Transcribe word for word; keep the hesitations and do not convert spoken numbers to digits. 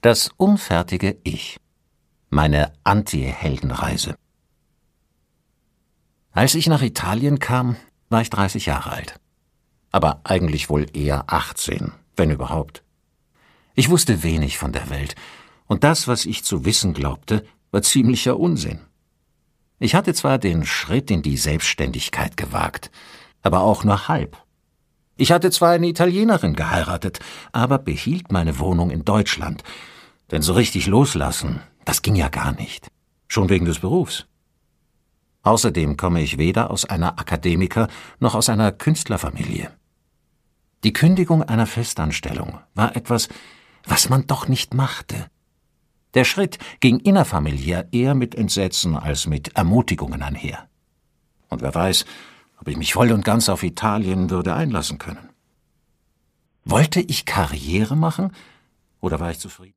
Das unfertige Ich. Meine Anti-Heldenreise. Als ich nach Italien kam, war ich dreißig Jahre alt. Aber eigentlich wohl eher achtzehn, wenn überhaupt. Ich wusste wenig von der Welt, und das, was ich zu wissen glaubte, war ziemlicher Unsinn. Ich hatte zwar den Schritt in die Selbstständigkeit gewagt, aber auch nur halb. Ich hatte zwar eine Italienerin geheiratet, aber behielt meine Wohnung in Deutschland. Denn so richtig loslassen, das ging ja gar nicht. Schon wegen des Berufs. Außerdem komme ich weder aus einer Akademiker- noch aus einer Künstlerfamilie. Die Kündigung einer Festanstellung war etwas, was man doch nicht machte. Der Schritt ging innerfamiliär eher mit Entsetzen als mit Ermutigungen einher. Und wer weiß, ob ich mich voll und ganz auf Italien würde einlassen können. Wollte ich Karriere machen oder war ich zufrieden?